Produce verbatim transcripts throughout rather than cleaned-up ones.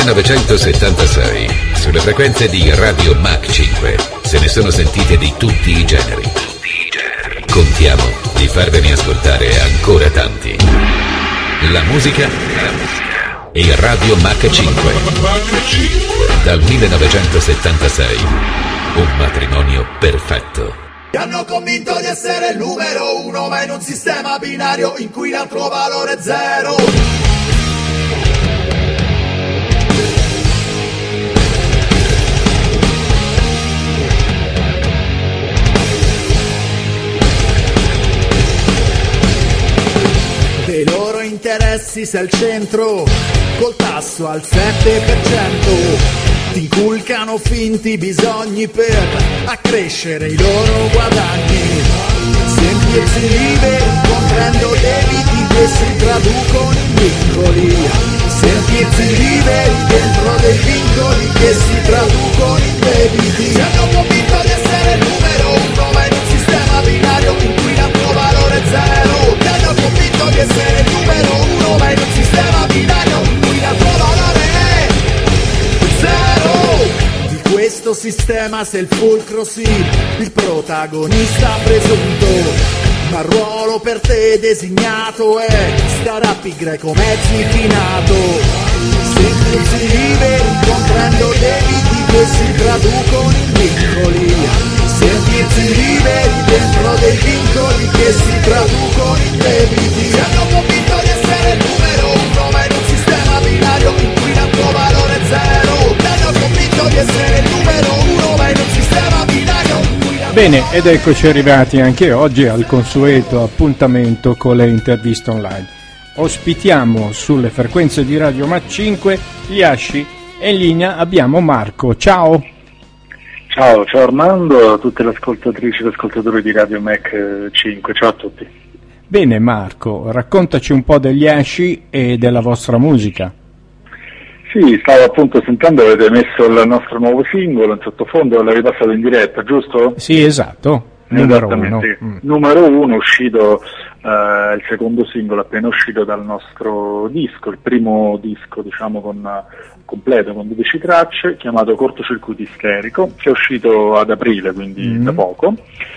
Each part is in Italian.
millenovecentosettantasei, sulle frequenze di Radio Mach cinque, se ne sono sentite di tutti i generi. Contiamo di farvene ascoltare ancora tanti. La musica e Radio Mach cinque. Dal millenovecentosettantasei, un matrimonio perfetto. Ti hanno convinto di essere il numero uno, ma in un sistema binario in cui l'altro valore è zero. Dei loro interessi sei al centro, col tasso al sette per cento. Ti inculcano finti bisogni per accrescere i loro guadagni. Sentirsi liberi comprendo debiti che si traducono in vincoli. Sentirsi liberi dentro dei vincoli che si traducono in debiti. Ti hanno convinto di essere il numero uno, ma in un sistema binario in cui l'altro valore è zero. Ti hanno convinto di essere il numero uno, ma in un sistema binario in cui l'altro valore è zero. Di questo sistema sei il fulcro, sì, il protagonista presunto. Ma il ruolo per te designato è stare a pi greco mezzi finato. Sentirsi liberi comprendo debiti che si traducono in vincoli. Sentirsi liberi dentro dei vincoli che si traducono in debiti. Ti hanno convinto di essere il numero uno, ma in un sistema binario in cui l'altro valore è zero. Ti hanno convinto di essere il numero uno, ma in un sistema binario in cui l'altro. Bene, ed eccoci arrivati anche oggi al consueto appuntamento con le interviste online. Ospitiamo sulle frequenze di Radio Mach cinque gli Asci e in linea abbiamo Marco. Ciao! Ciao, ciao Armando, a tutte le ascoltatrici e ascoltatori di Radio Mach cinque, ciao a tutti. Bene Marco, raccontaci un po' degli Asci e della vostra musica. Sì, stavo appunto sentendo, avete messo il nostro nuovo singolo in sottofondo, l'avete passato in diretta, giusto? Sì, esatto, numero uno. Mm. Numero uno, uscito, eh, il secondo singolo appena uscito dal nostro disco, il primo disco diciamo con completo, con dodici tracce, chiamato Cortocircuito Isterico, che è uscito ad aprile, quindi mm. da poco.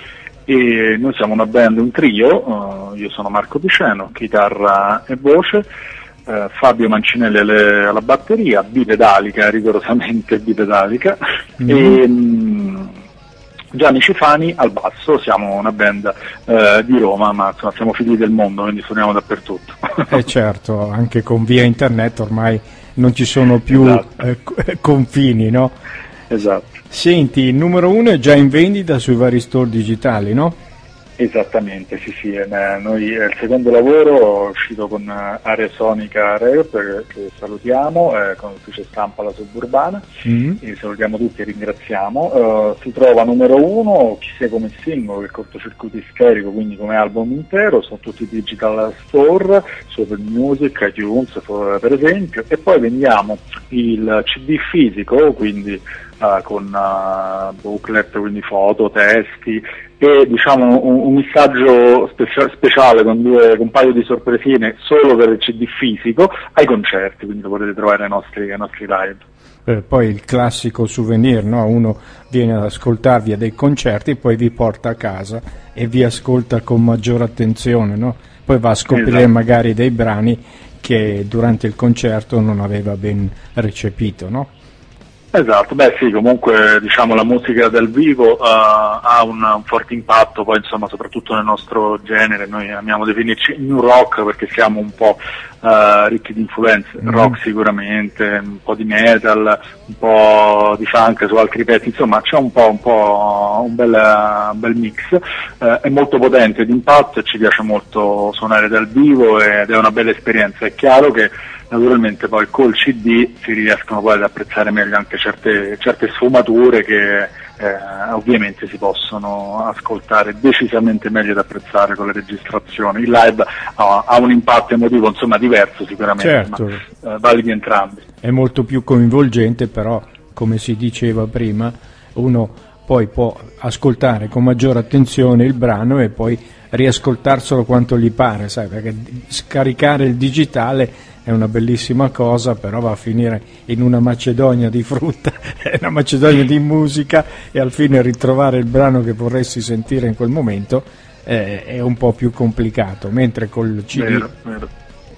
E noi siamo una band, un trio, uh, io sono Marco Piceno, chitarra e voce, uh, Fabio Mancinelli alle, alla batteria, bipedalica, rigorosamente bipedalica, mm. e um, Gianni Cifani al basso. Siamo una band uh, di Roma, ma insomma siamo figli del mondo, quindi suoniamo dappertutto. E certo, anche con via internet ormai non ci sono più esatto. eh, confini, no? Esatto. Senti, il numero uno è già in vendita sui vari store digitali, no? Esattamente, sì, sì. Eh, noi è il secondo lavoro, è uscito con uh, Area Sonica Rap, che, che salutiamo, eh, con l'ufficio stampa La Suburbana, mm-hmm. e salutiamo tutti e ringraziamo. Uh, si trova numero uno, chi sia come singolo, il Cortocircuito Isterico, quindi come album intero, sono tutti digital store, su Apple Music, iTunes per esempio, e poi vendiamo il C D fisico, quindi Uh, con uh, booklet, quindi foto, testi e diciamo un, un messaggio specia- speciale con, due, con un paio di sorpresine solo per il C D fisico ai concerti, quindi lo potete trovare ai nostri, ai nostri live. Eh, poi il classico souvenir, no? Uno viene ad ascoltarvi a dei concerti, poi vi porta a casa e vi ascolta con maggiore attenzione, no? Poi va a scoprire esatto. magari dei brani che durante il concerto non aveva ben recepito, no? Esatto, beh sì, comunque diciamo la musica dal vivo uh, ha un, un forte impatto, poi insomma soprattutto nel nostro genere, noi amiamo definirci new rock perché siamo un po' uh, ricchi di influenze, mm. rock sicuramente, un po' di metal, un po' di funk su altri pezzi, insomma c'è un po' un, po', un, bel, un bel mix, uh, è molto potente d'impatto e ci piace molto suonare dal vivo ed è una bella esperienza. È chiaro che naturalmente poi col C D si riescono poi ad apprezzare meglio anche certe, certe sfumature che eh, ovviamente si possono ascoltare decisamente meglio ed apprezzare con le registrazioni. Il live ha, ha un impatto emotivo insomma diverso sicuramente, certo. ma eh, validi entrambi. È molto più coinvolgente, però come si diceva prima uno poi può ascoltare con maggiore attenzione il brano e poi riascoltarselo quanto gli pare, sai, perché scaricare il digitale è una bellissima cosa, però va a finire in una Macedonia di frutta, una Macedonia di musica, e al fine ritrovare il brano che vorresti sentire in quel momento eh, è un po' più complicato, mentre col C D... Vero, vero.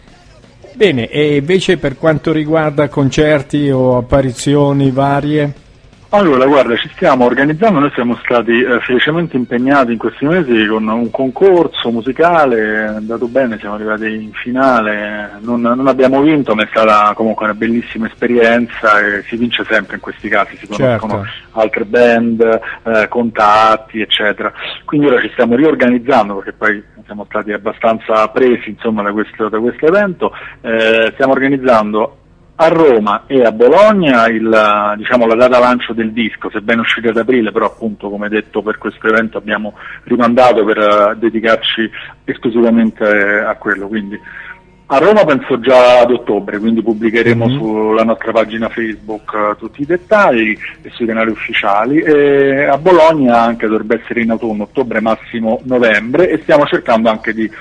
Bene, e invece per quanto riguarda concerti o apparizioni varie? Allora, guarda, ci stiamo organizzando, noi siamo stati eh, felicemente impegnati in questi mesi con un concorso musicale, è andato bene, siamo arrivati in finale, non, non abbiamo vinto, ma è stata comunque una bellissima esperienza e si vince sempre in questi casi, si conoscono certo. altre band, eh, contatti, eccetera. Quindi ora ci stiamo riorganizzando perché poi siamo stati abbastanza presi insomma da questo, da questo evento, eh, stiamo organizzando a Roma e a Bologna il, diciamo, la data lancio del disco, sebbene uscito ad aprile, però appunto come detto per questo evento abbiamo rimandato per uh, dedicarci esclusivamente a quello, quindi a Roma penso già ad ottobre, quindi pubblicheremo mm-hmm. sulla nostra pagina Facebook uh, tutti i dettagli e sui canali ufficiali, e a Bologna anche dovrebbe essere in autunno, ottobre massimo novembre, e stiamo cercando anche di,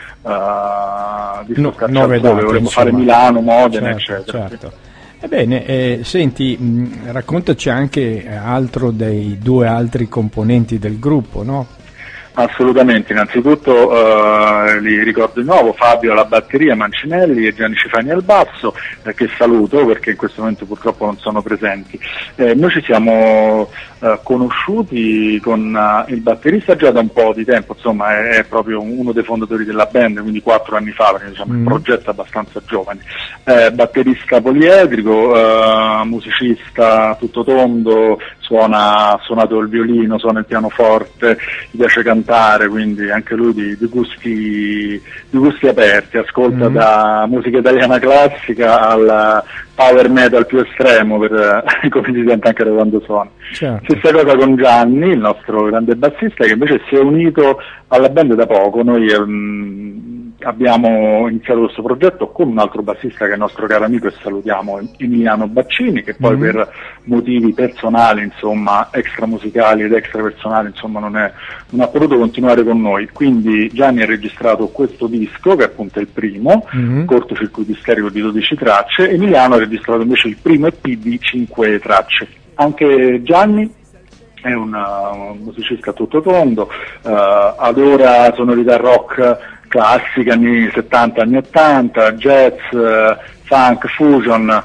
uh, di no, nove date, vorremmo insomma. fare Milano, Modena, certo, eccetera. Certo. Ebbene, eh, senti, mh, raccontaci anche altro dei due altri componenti del gruppo, no? Assolutamente, innanzitutto eh, li ricordo di nuovo, Fabio alla batteria, Mancinelli e Gianni Cifani al basso, eh, che saluto perché in questo momento purtroppo non sono presenti. Eh, noi ci siamo eh, conosciuti con uh, il batterista già da un po' di tempo, insomma è, è proprio uno dei fondatori della band, quindi quattro anni fa, perché diciamo mm. il progetto è abbastanza giovane. Eh, batterista poliedrico, eh, musicista tutto tondo, suona, ha suonato il violino, suona il pianoforte, gli piace cantare, quindi anche lui di, di, gusti, di gusti aperti, ascolta mm. da musica italiana classica al power metal più estremo, per, come si sente anche da quando suona. Certo. Stessa cosa con Gianni, il nostro grande bassista, che invece si è unito alla band da poco. Noi um, abbiamo iniziato questo progetto con un altro bassista che è il nostro caro amico, e salutiamo, Emiliano Baccini, che poi mm. per motivi personali, insomma, extramusicali ed extrapersonali, insomma, non, è, non ha potuto continuare con noi. Quindi Gianni ha registrato questo disco, che è appunto il primo, mm. cortocircuito isterico di dodici tracce. Emiliano ha registrato invece il primo E P di cinque tracce. Anche Gianni è un, uh, un musicista tutto tondo, uh, adora sonorità rock classica, anni settanta, anni ottanta, jazz, uh, funk, fusion,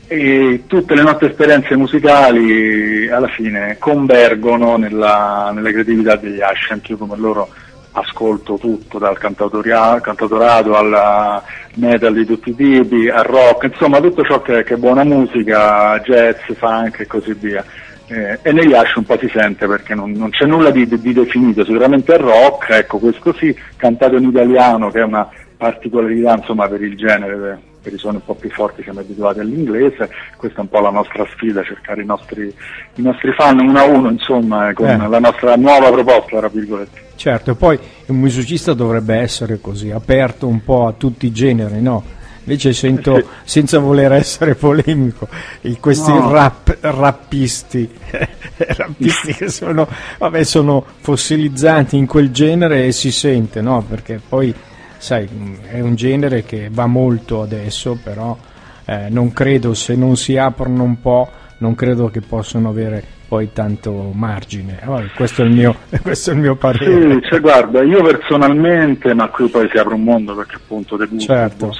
e tutte le nostre esperienze musicali alla fine convergono nella, nella creatività degli Ash. Anche io come loro ascolto tutto, dal cantautorato al metal di tutti i tipi, al rock, insomma tutto ciò che, che è buona musica, jazz, funk e così via. Eh, e negli Ash un po' si sente, perché non, non c'è nulla di, di definito, sicuramente è rock, ecco, questo sì, cantato in italiano, che è una particolarità insomma per il genere, per, per i suoni un po' più forti siamo abituati all'inglese. Questa è un po' la nostra sfida, cercare i nostri, i nostri fan uno a uno, insomma, con eh. la nostra nuova proposta, tra virgolette. Certo, poi un musicista dovrebbe essere così, aperto un po' a tutti i generi, no? Invece sento, sì. senza voler essere polemico, i, questi no. rap, rappisti, rappisti che sono, vabbè, sono fossilizzati in quel genere, e si sente, no? Perché poi, sai, è un genere che va molto adesso, però eh, non credo, se non si aprono un po', non credo che possano avere poi tanto margine. Allora, questo è il mio, questo è il mio parere. Sì, cioè, guarda, io personalmente, ma qui poi si apre un mondo, perché appunto de gustibus, certo.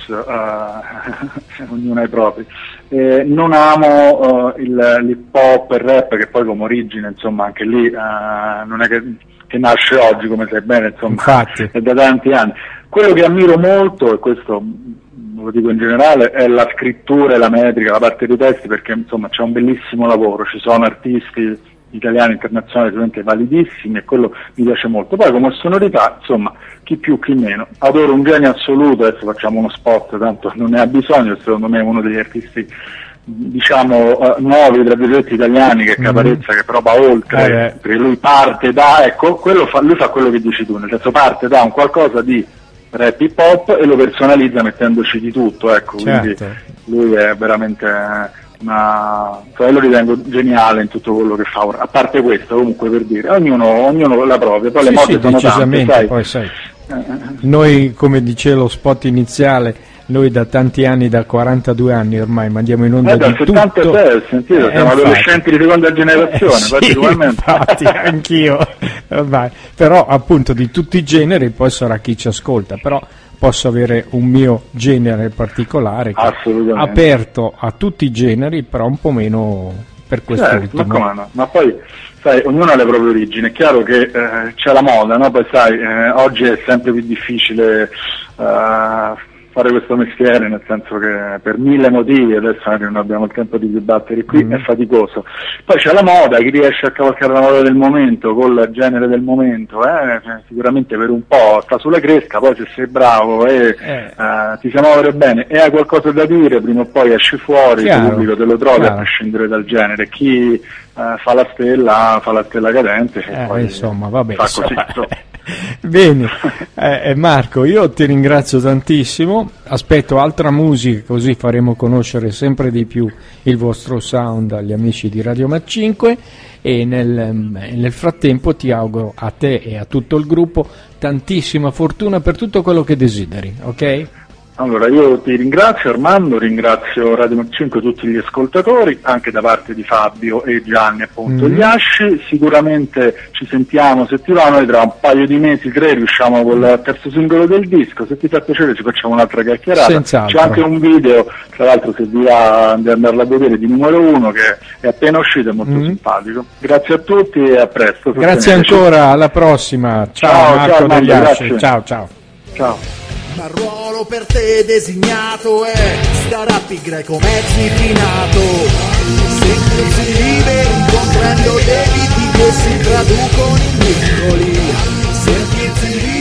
uh, ognuno ha i propri, eh, non amo uh, il, l'hip hop e il rap, che poi come origine, insomma, anche lì uh, non è che, che nasce oggi, come sai bene, insomma, infatti. È da tanti anni. Quello che ammiro molto, e questo lo dico in generale, è la scrittura e la metrica, la parte dei testi, perché insomma c'è un bellissimo lavoro, ci sono artisti italiani, internazionali, sicuramente validissimi, e quello mi piace molto. Poi come sonorità, insomma, chi più chi meno. Adoro un genio assoluto, adesso facciamo uno spot, tanto non ne ha bisogno, secondo me è uno degli artisti, diciamo, uh, nuovi, tra virgolette, italiani, che è Caparezza, mm. che però va oltre, eh, perché lui parte da, ecco, quello fa, lui fa quello che dici tu, nel senso parte da un qualcosa di rap hip hop e lo personalizza mettendoci di tutto, ecco, certo. Quindi lui è veramente una, cioè lo ritengo geniale in tutto quello che fa. A parte questo, comunque, per dire, ognuno, ognuno la propria, poi sì, le mode sì, sono decisamente, tante, sai. Poi sai, noi, come dice lo spot iniziale, noi da tanti anni, da quarantadue anni ormai, mandiamo in onda eh, di tutto. settantasei, sentito, eh, siamo infatti. adolescenti di seconda generazione, eh, sì, infatti, anch'io. Vabbè. Però appunto di tutti i generi, poi sarà chi ci ascolta, però posso avere un mio genere particolare che è aperto a tutti i generi, però un po' meno per quest'ultimo. Certo, ma, no? ma poi sai, ognuno ha le proprie origini, è chiaro che eh, c'è la moda, no? Poi sai, eh, oggi è sempre più difficile eh, fare questo mestiere, nel senso che per mille motivi, adesso anche non abbiamo il tempo di dibattere qui, mm. è faticoso. Poi c'è la moda, chi riesce a cavalcare la moda del momento, col genere del momento, eh, sicuramente per un po' sta sulla cresca, poi se sei bravo e eh. eh, ti sai muovere bene e hai qualcosa da dire, prima o poi esci fuori, il pubblico te lo trovi, chiaro, a prescindere dal genere. Chi eh, fa la stella, fa la stella cadente e eh, poi insomma, vabbè, fa così. Bene, eh, Marco, io ti ringrazio tantissimo, aspetto altra musica così faremo conoscere sempre di più il vostro sound agli amici di Radio Mac cinque e nel, nel frattempo ti auguro a te e a tutto il gruppo tantissima fortuna per tutto quello che desideri, ok? Allora, io ti ringrazio Armando, ringrazio Radio Mac cinque e tutti gli ascoltatori, anche da parte di Fabio e Gianni appunto mm-hmm. Iasci. Sicuramente ci sentiamo se ti va, noi tra un paio di mesi, tre, riusciamo col terzo singolo del disco, se ti fa piacere ci facciamo un'altra chiacchierata. Senz'altro. C'è anche un video, tra l'altro se vi va di andarla a vedere, di numero uno, che è appena uscito, è molto mm-hmm. simpatico. Grazie a tutti e a presto. Grazie ancora, alla prossima. Ciao, ciao Marco ciao, degli Asci. Ciao, ciao. Ciao. Ma il ruolo per te designato è stare a pi greco mezzi finato, sentirsi liberi comprendo debiti che si traducono in vincoli, sentirsi liberi